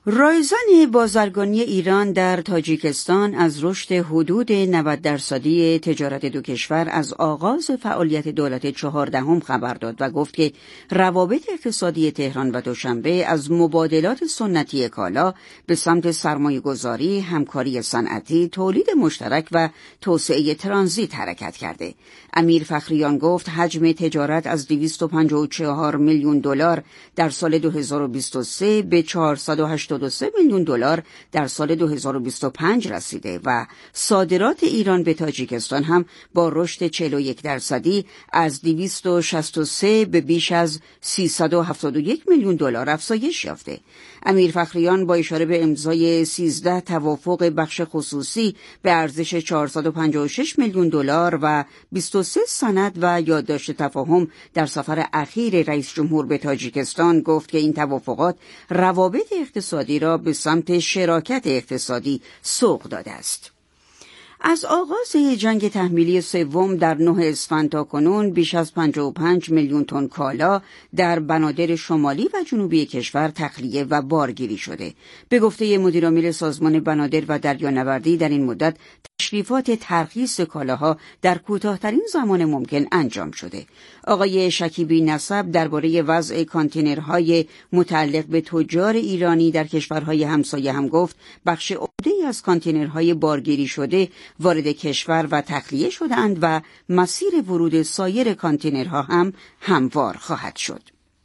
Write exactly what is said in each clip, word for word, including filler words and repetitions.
رایزن بازرگانی ایران در تاجیکستان از رشد حدود نود درصدی تجارت دو کشور از آغاز فعالیت دولت چهاردهم خبر داد و گفت که روابط اقتصادی تهران و دوشنبه از مبادلات سنتی کالا به سمت سرمایه‌گذاری، همکاری صنعتی، تولید مشترک و توسعه ترانزیت حرکت کرده. امیر فخریان گفت حجم تجارت از دویست و پنجاه و چهار میلیون دلار در سال دو هزار و بیست و سه به چهارصد و هشتاد و سه میلیون دلار در سال دو هزار و بیست و پنج رسیده و صادرات ایران به تاجیکستان هم با رشد چهل و یک درصدی از دویست و شصت و سه به بیش از سیصد و هفتاد و یک میلیون دلار افزایش یافته. امیر فخریان با اشاره به امضای سیزده توافق بخش خصوصی به ارزش چهارصد و پنجاه و شش میلیون دلار و بیست و سه سند و یادداشت تفاهم در سفر اخیر رئیس جمهور به تاجیکستان گفت که این توافقات روابط اقتصادی را به سمت شراکت اقتصادی سوق داده است. از آغاز جنگ تحمیلی سوم در نه اسفند تا کنون بیش از پنجاه و پنج میلیون تن کالا در بنادر شمالی و جنوبی کشور تخلیه و بارگیری شده. به گفته مدیرعامل سازمان بنادر و دریانوردی در این مدت تشریفات ترخیص کالاها در کوتاه‌ترین زمان ممکن انجام شده. آقای شکیبی نسب درباره وضع کانتینرهای متعلق به تجار ایرانی در کشورهای همسایه هم گفت بخش عمده‌ای از کانتینرهای بارگیری شده وارد کشور و تخلیه شده‌اند و مسیر ورود سایر کانتینرها هم هموار خواهد شد.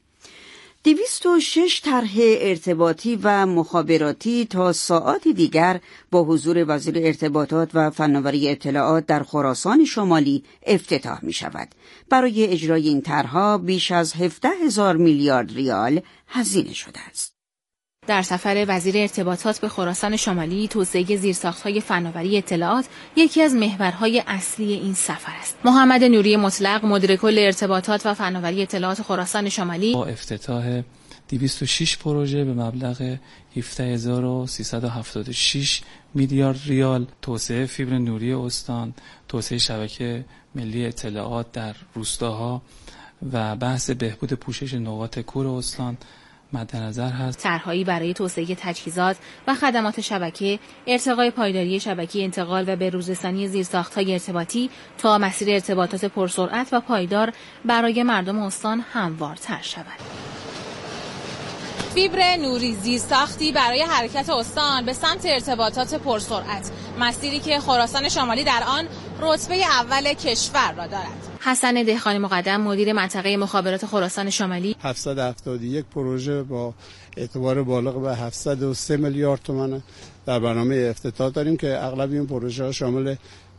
دویست و شش طرح ارتباطی و مخابراتی تا ساعات دیگر با حضور وزیر ارتباطات و فناوری اطلاعات در خراسان شمالی افتتاح می شود. برای اجرای این طرح‌ها بیش از هفده هزار میلیارد ریال هزینه شده است. در سفر وزیر ارتباطات به خراسان شمالی، توسعه زیرساخت‌های فناوری اطلاعات یکی از محورهای اصلی این سفر است. محمد نوری مطلق، مدیر کل ارتباطات و فناوری اطلاعات خراسان شمالی، با افتتاح دویست و شش پروژه به مبلغ هفده هزار و سیصد و هفتاد و شش میلیارد ریال، توسعه فیبر نوری استان، توسعه شبکه ملی اطلاعات در روستاها و بحث بهبود پوشش نقاط کور استان مد نظر هست. طرح‌هایی برای توسعه تجهیزات و خدمات شبکه، ارتقای پایداری شبکه انتقال و به‌روزرسانی زیرساخت‌های ارتباطی تا مسیر ارتباطات پرسرعت و پایدار برای مردم استان هموارتر شود. فیبر نوری زیرساختی برای حرکت استان به سمت ارتباطات پرسرعت، مسیری که خراسان شمالی در آن رتبه اول کشور را دارد. حسن دهقانی مقدم، مدیر منطقه مخابرات خراسان شمالی، هفتصد و هفتاد و یک پروژه با اعتبار بالغ به هفتصد و سه میلیارد تومان در برنامه افتتاح داریم که اغلب این پروژه ها شامل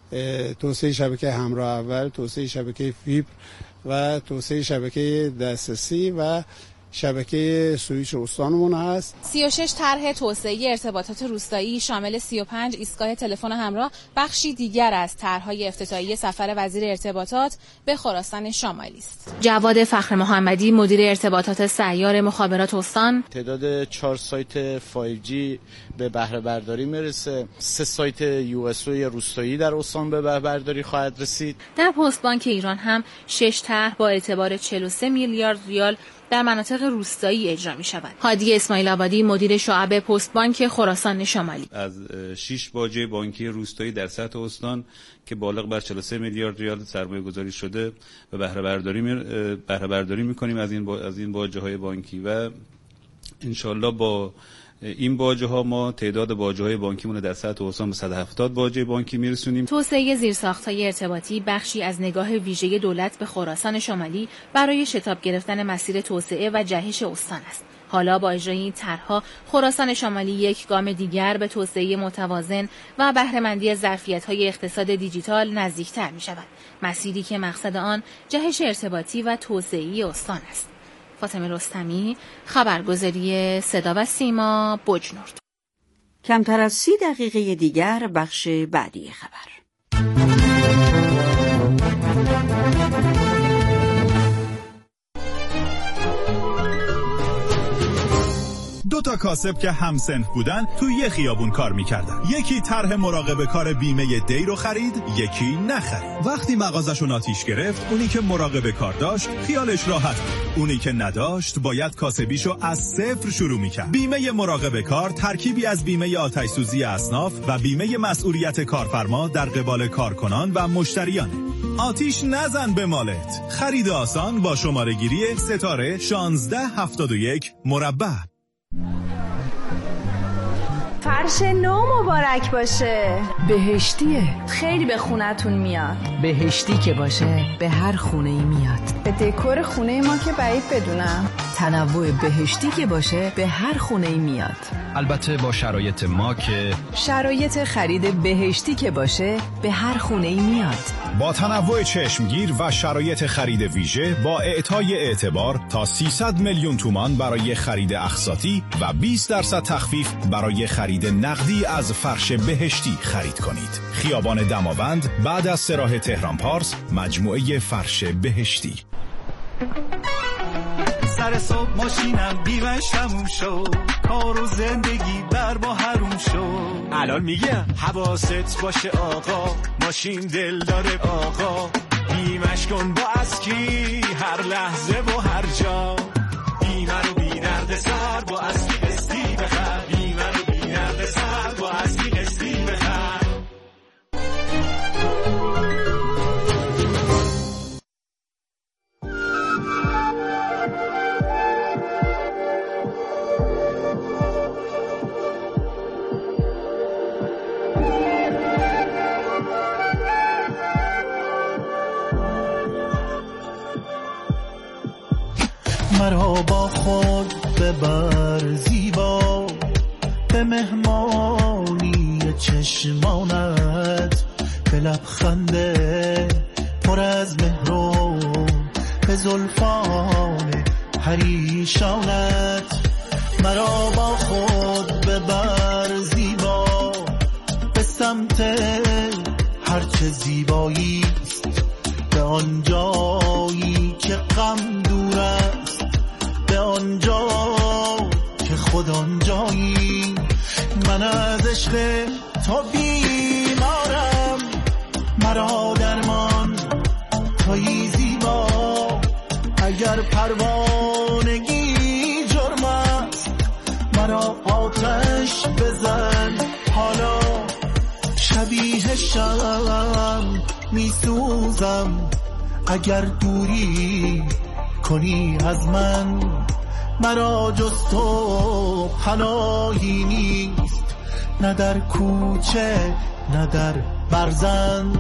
توسعه شبکه همراه اول، توسعه شبکه فیبر و توسعه شبکه دسترسی و شبکه سوئیچ استانمون هست. سی و شش طرح توسعه ارتباطات روستایی شامل سی و پنج ایستگاه تلفن همراه بخشی دیگر از طرح‌های افتتاحیه سفر وزیر ارتباطات به خراسان شمالی است. جواد فخر محمدی، مدیر ارتباطات سیار مخابرات استان، تعداد چهار سایت فایو جی به بهره برداری میرسه. سه سایت یو اس او روستایی در استان به بهره برداری خواهد رسید. در پست بانک ایران هم شش طرح با اعتبار چهل و سه میلیارد ریال در مناطق روستایی اجرا می شود. هادی اسماعیل آبادی، مدیر شعبه پست بانک خراسان شمالی، از شش باجه بانکی روستایی در سطح استان که بالغ بر چهل و سه میلیارد ریال سرمایه گذاری شده و بهره برداری می بهره برداری می‌کنیم از این از این باجه‌های بانکی و انشالله با این باجه ها ما تعداد باجه های بانکیمون در سطح استان به صد و هفتاد باجه بانکی میرسونیم. توسعه زیرساخت‌های ارتباطی بخشی از نگاه ویژه دولت به خراسان شمالی برای شتاب گرفتن مسیر توسعه و جهش استان است. حالا با اجرای این طرح‌ها خراسان شمالی یک گام دیگر به توسعه متوازن و بهره‌مندی از ظرفیت‌های اقتصاد دیجیتال نزدیکتر می‌شود. مسیری که مقصد آن جهش ارتباطی و توسعه استان است. فاطمه رستمی، خبرگزاری صدا و سیما، بجنورد. کمتر از سی دقیقه دیگر بخش بعدی خبر. دو دو تا کاسب که همسنف بودن تو یه خیابون کار میکردن. یکی طرح مراقبه کار بیمه دی رو خرید، یکی نخرید. وقتی مغازشون آتیش گرفت، اونی که مراقبه کار داشت خیالش راحت بود. اونی که نداشت باید کاسبیشو از صفر شروع میکرد. بیمه مراقبه کار ترکیبی از بیمه آتش سوزی اصناف و بیمه مسئولیت کارفرما در قبال کارکنان و مشتریانه. آتیش نزن به مالت. خرید آسان با شماره گیری ستاره شانزده هفتاد و یک مربع. فرش نو مبارک باشه. بهشتیه. خیلی به خونتون میاد. بهشتی که باشه به هر خونه ای میاد. به دکور خونه ما که بعید بدونم. تنوع بهشتی که باشه به هر خونه ای میاد. البته با شرایط ما که شرایط خرید بهشتی که باشه به هر خونه ای میاد. با تنوع چشمگیر و شرایط خرید ویژه با اعطای اعتبار تا سیصد میلیون تومان برای خرید اقساطی و بیست درصد تخفیف برای خرید نقدی از فرش بهشتی خرید کنید. خیابان دماوند بعد از سراح تهران پارس، مجموعه فرش بهشتی. سر صبح ماشینم بیمش تموم شد، کار و زندگی بر با حروم شد. الان میگم حواست باشه آقا، ماشین دل داره آقا. بیمش کن با اسکی هر لحظه و هر جا. بیمه رو بی درد سر با اسکی قسطی بخر. بیمه رو بی درد سر با اسکی قسطی بخر. مرا با خود ببر زیبا، به مهمانی چشمانت، به لبخنده پر از مهر و به زلفان پریشانت. مرا با خود ببر زیبا، به سمت هرچه زیبایی است، به آن جایی که غم دور است، به آنجا که خود آنجایی. من از عشق تو بیمارم، مرا درمان تویی زیبا. اگر پروانگی جرم است، مرا آتش بزن حالا. شبیه شم میسوزم اگر دوری کنی از من. مرا جز تو پناهی نیست، نه در کوچه نه در برزن.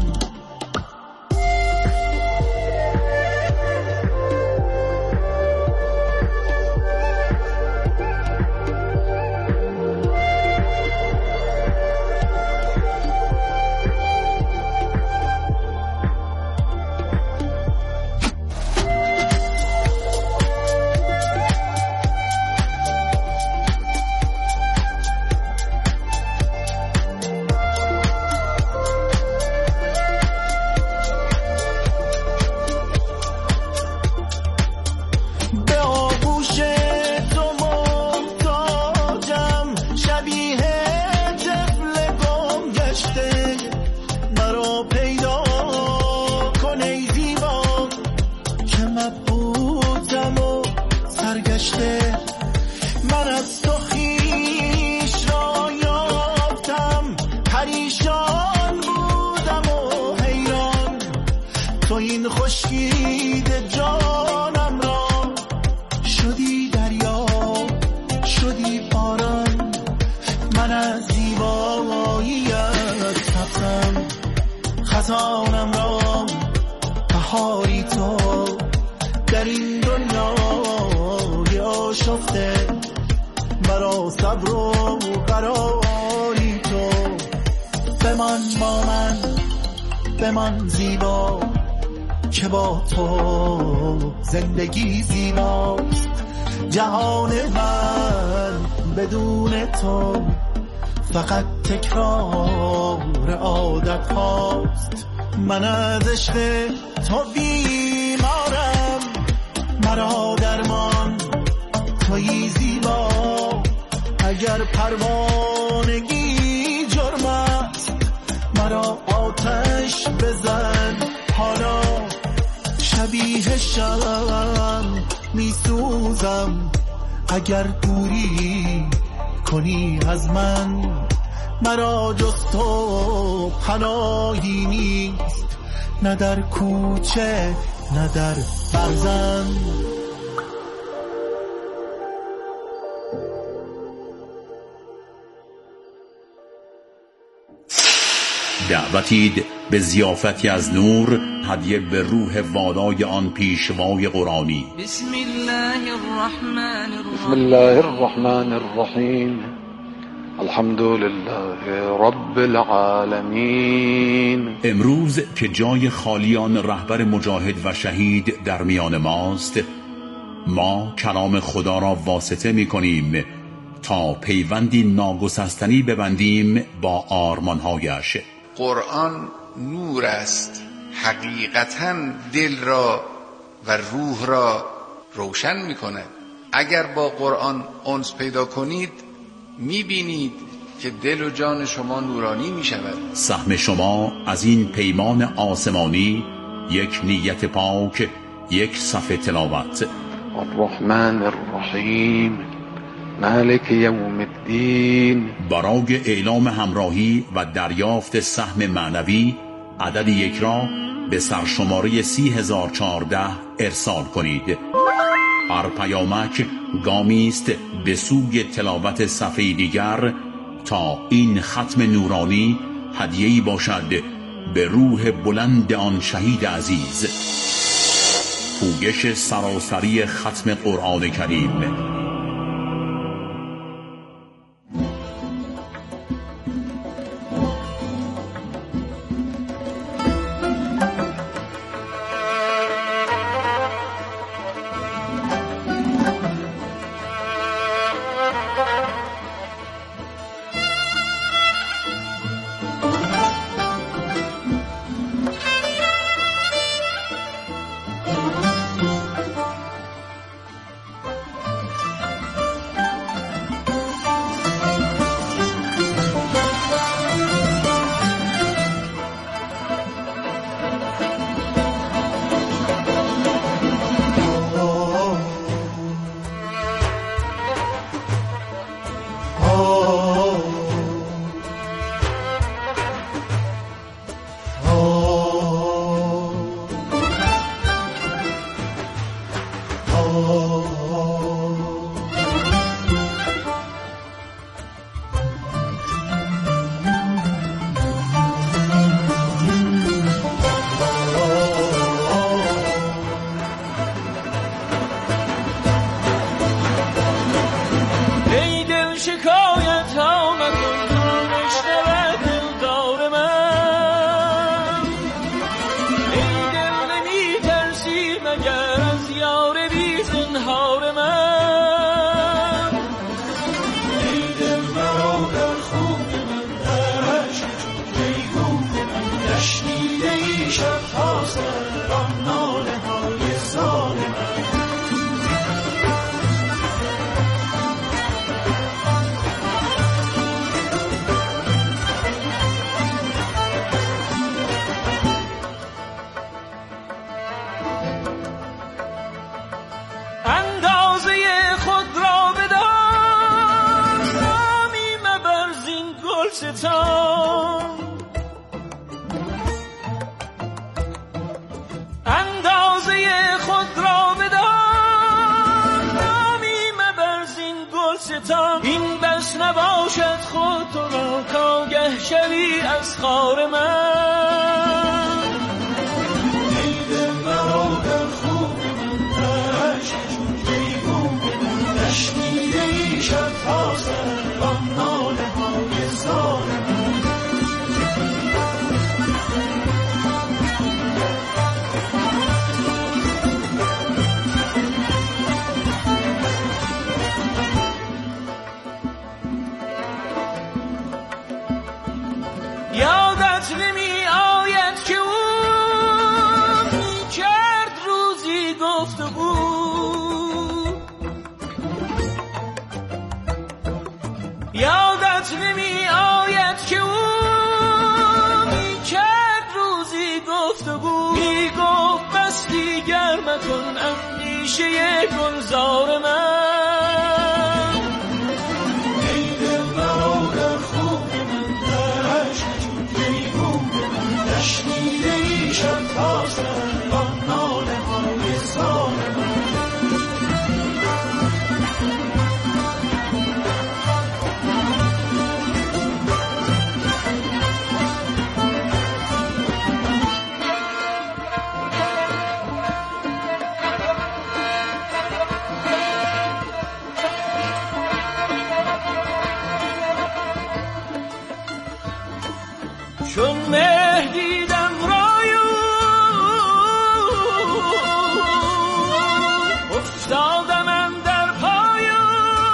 خزانم را بهاری تو در این دنیای آشفته، مرا صبر و قراری تو. بمان با من بمان زیبا، که با تو زندگی زیباست. جهان من بدون تو فقط تکرار عادت هاست. من از عشق تو بیمارم، مرا درمان تویی زیبا. اگر پروانگی جرم است مرا آتش بزن حالا شبیه شم میسوزم اگر دوری کنی از من مرا جز تو پناهی نیست نه در کوچه نه در برزن دعوتید به ضیافتی از نور هدیه به روح والای آن پیشوای قرآنی. بسم الله الرحمن الرحیم بسم الله الرحمن الرحیم الحمد لله رب العالمین. امروز که جای خالیان رهبر مجاهد و شهید در میان ماست، ما کلام خدا را واسطه می کنیم تا پیوندی ناگسستنی ببندیم با آرمانهایش. قرآن نور است، حقیقتاً دل را و روح را روشن می کند. اگر با قرآن انس پیدا کنید می بینید که دل و جان شما نورانی می شود. سهم شما از این پیمان آسمانی یک نیت پاک، یک صفحه تلاوت. الرحمن الرحیم مالک یوم الدین. برای اعلام همراهی و دریافت سهم معنوی عدد یک را به سرشماره سی هزار و چهارده ارسال کنید. هر پیامک گامی است به سوی تلاوت صفحه دیگر تا این ختم نورانی هدیه‌ای باشد به روح بلند آن شهید عزیز. پویش سراسری ختم قرآن کریم. این بس نباشد خود تو را کاگه شوی از خار من. ای دل مرا در خوب من عشق چون جیگون نشنیده ای شب تا سر آن ناله های زار من. یادت نمی آید که او می کرد روزی گفت بود یادت نمی آید که او می کرد روزی گفتگو، می گفت بس دیگر مکن اندیشه گلزار من. ای دل مرا در خوب من دشت پیگون من، دشتیده ای شب تا سر آن ناله های زار من. چون مه دیدم رایو افتادم اندر پایو،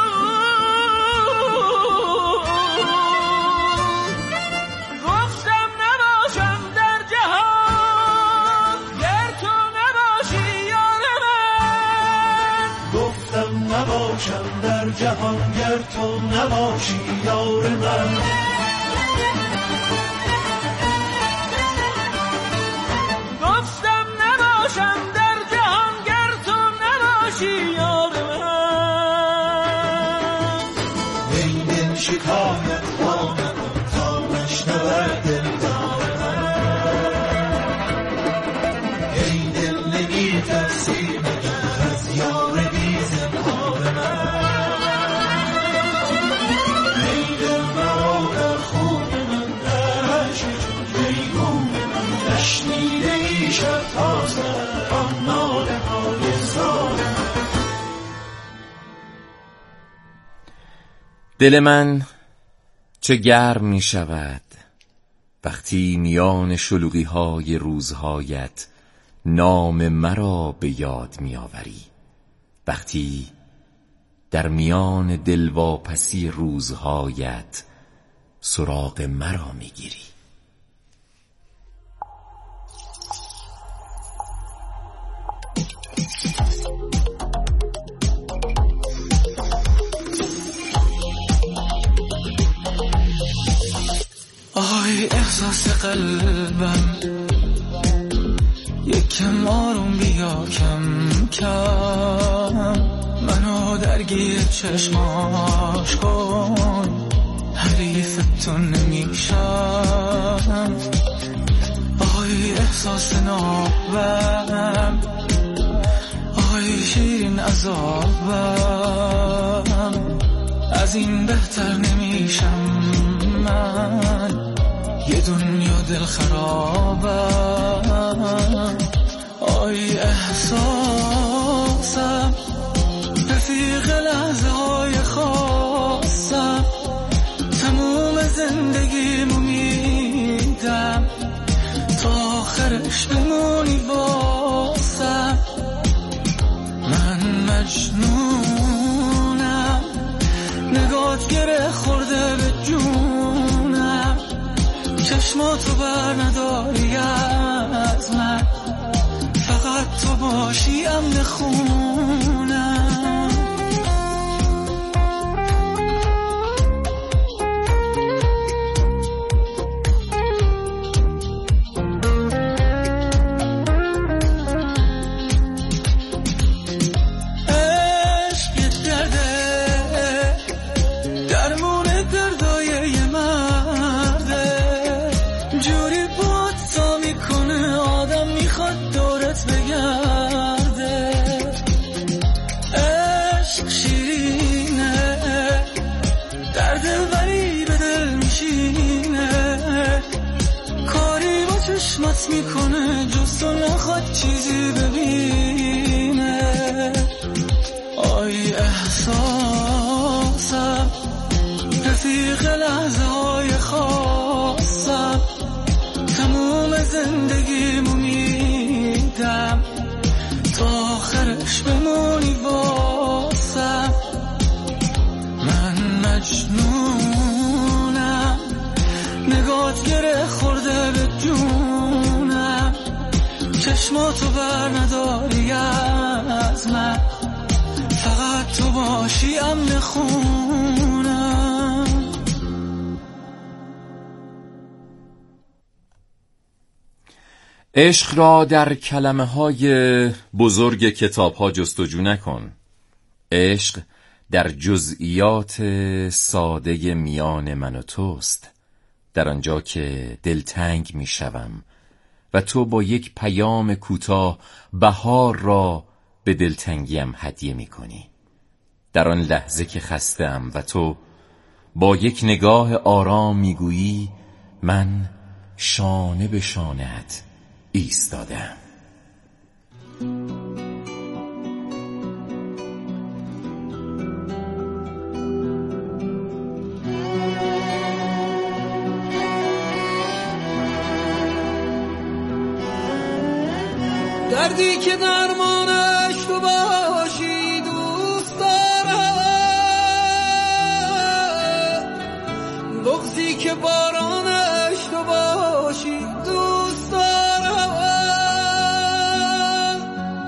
گفتم نباشم در جهان گر تو نباشی یار من. گفتم نباشم در جهان گر تو نباشی یار من. شکایت ها نکن تا نشنود دلدار من. ای دل نمی ترسی مگر از یار بی زنهار من. ای دل مرا در خون من دشت چون پیگون من، دشنیده ای شب تا سر آن ناله های زار من. دل من چه گرم می شود وقتی میان شلوغی های روزهایت نام مرا به یاد می آوری، وقتی در میان دلواپسی روزهایت سراغ مرا می گیری. آی احساس قلبم یکم آروم بیا کم کم، منو درگیر چشماش کن حریفتون نمیشم. آی احساس نابم، آی شیرین عذابم، از این بهتر نمیشم من، یه دنیا دل خرابم. آی احساسم رفیق لحظه های خاصم، تموم زندگیمو میدم تا آخرش بمونی واسم. من مجنونم نگات گره خورده به جونم، چشماتو بر نداری از من، فقط تو باشی امن خونم. چشمت میکنه جز تو نخواد چیزی ببینه. آی احساسم رفیق لحظه های خاصم، تموم زندگیمو میدم تا آخرش بمونی واسم. من مجنونم نگات گره خورده به جونم، چشماتو بر نداری از من، فقط تو باشی امن خونم. عشق را در کلمه های بزرگ کتاب ها جستجو نکن. عشق در جزئیات ساده میان من و توست، در آنجا که دلتنگ می شوم و تو با یک پیام کوتاه بهار را به دلتنگیم هدیه می کنی. در آن لحظه که خسته‌ام و تو با یک نگاه آرام می گویی من شانه به شانه‌ات ایستادم. دردی که درمانش تو باشی دوست دارم، بغضی که بارانش تو باشی دوست دارم.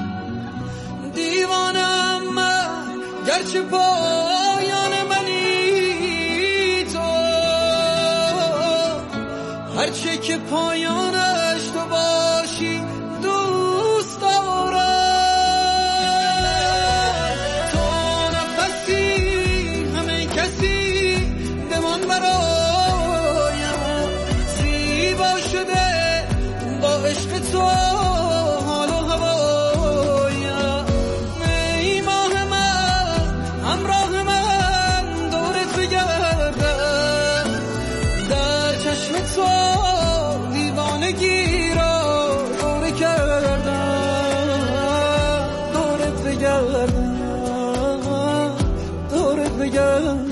دیوانم من گرچه پایان منی تو، هرچه که پایانش تو باشی دوست دارم. تو نفسی همه کسی بمان برایم، زیبا شده با عشق تو حال و هوایم. ای ماه من همراه من دورت بگردم، در چشم تو دیوانگی را دوره کردم، دورت بگردم، دورت بگردم.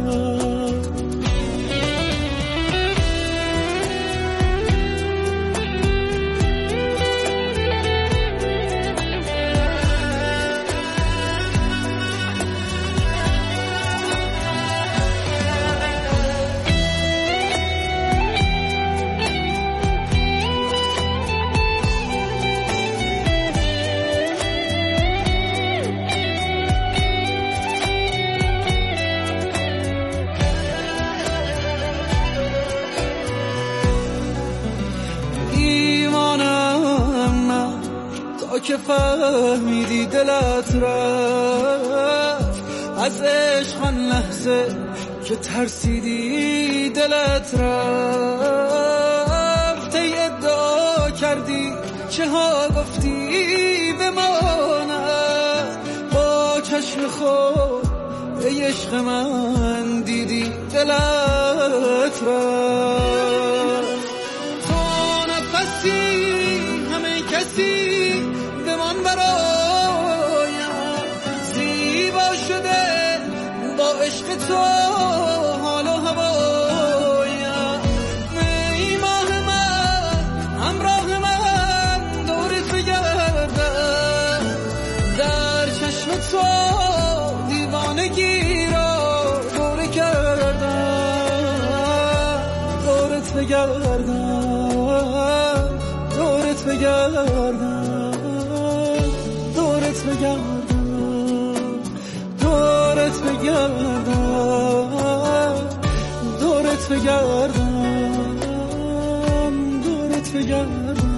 که فهمیدی دلت رفت از عشق، آن لحظه که ترسیدی دلت رفت. ای ادعا کردی چه ها گفتی بماند، با چشم خود ای عشق من دیدی دلت رفت. تو نفسی همه کسی بمان برایم، زیبا شده با عشق تو حال و هوایم. ای ماه من همراه من دورت بگردم، در چشم تو دیوانگی را دوره کردم، دورت بگردم، دورت بگردم، دورت بگردم، دورت بگردم، دورت بگردم، دورت بگردم.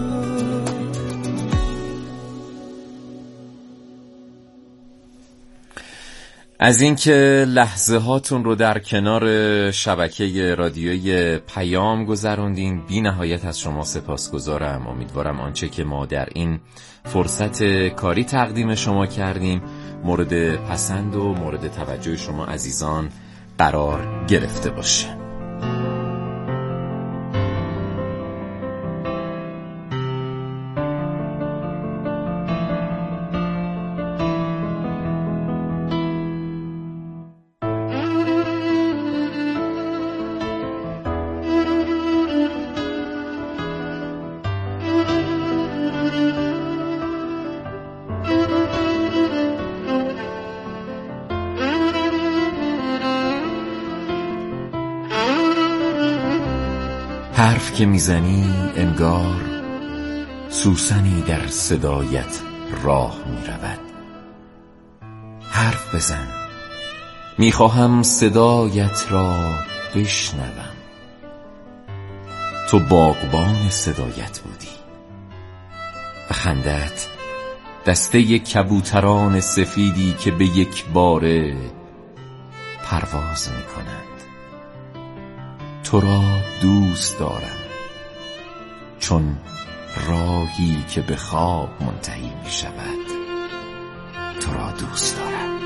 از اینکه لحظه هاتون رو در کنار شبکه رادیوی پیام گذروندین بی نهایت از شما سپاسگزارم. امیدوارم آنچه که ما در این فرصت کاری تقدیم شما کردیم مورد پسند و مورد توجه شما عزیزان قرار گرفته باشه. حرف که میزنی انگار سوسنی در صدایت راه میرود. حرف بزن، میخواهم صدایت را بشنوم. تو باغبان صدایت بودی، خندت دسته کبوتران سفیدی که به یک باره پرواز می کنند. تو را دوست دارم چون راهی که به خواب منتهی می شود تو را دوست دارم.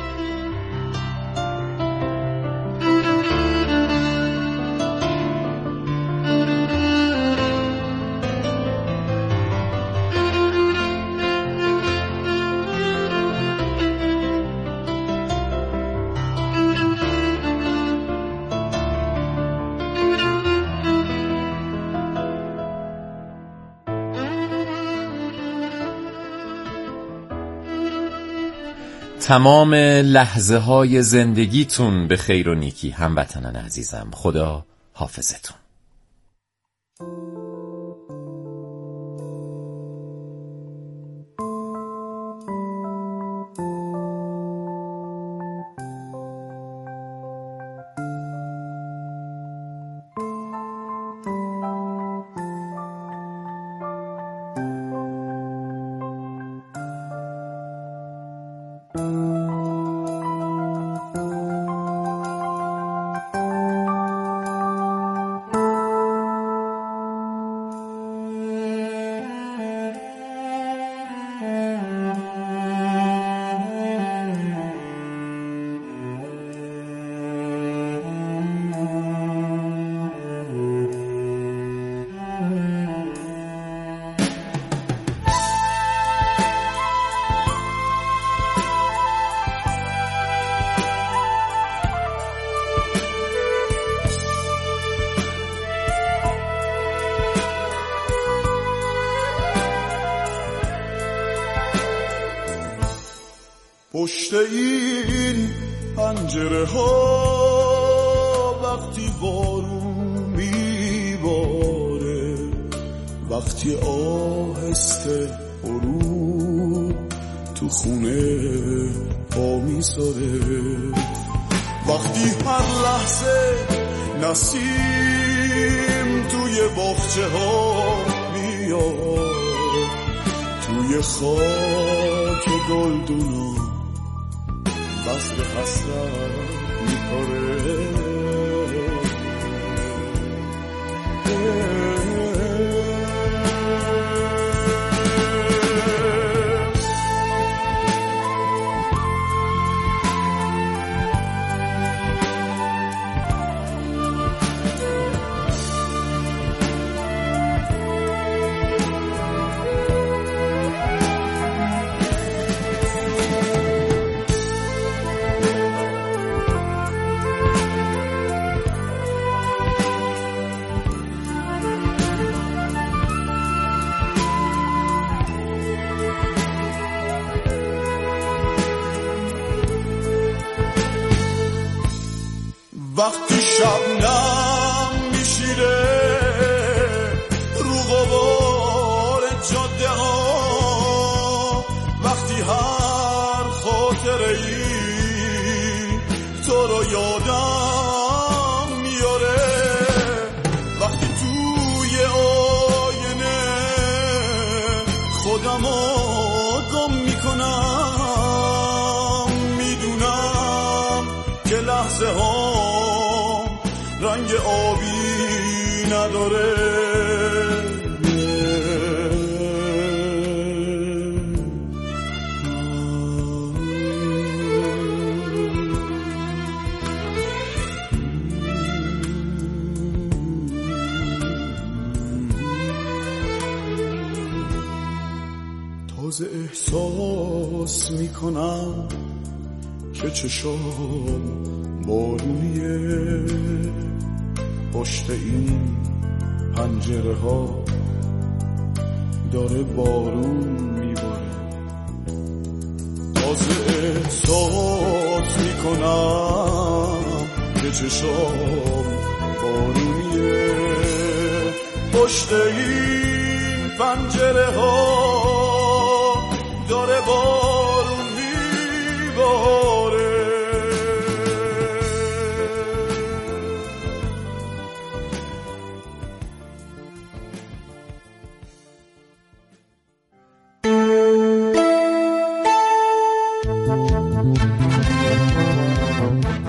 تمام لحظه های زندگیتون به خیر و نیکی هموطنان عزیزم. خدا حافظتون. پشت این پنجره ها وقتی بارون میباره، وقتی آهسته غروب تو خونه پا میذاره، وقتی هر لحظه نسیم توی باغچه ها میاد، توی خاک گلدونو بسر حسرت میپاره. وقتی شبنم میشیره رو غبار جاده ها، وقتی هر خاطره ای تو رو یادم میاره، وقتی توی آینه خودم رو گم میکنم، میدونم که لحظه ها رنگ آبی نداره. تازه احساس میکنم که چشام بارونیه، پشت این پنجره ها داره بارون میباره. تازه احساس میکنم که چشام بارونیه، پشت این پنجره ها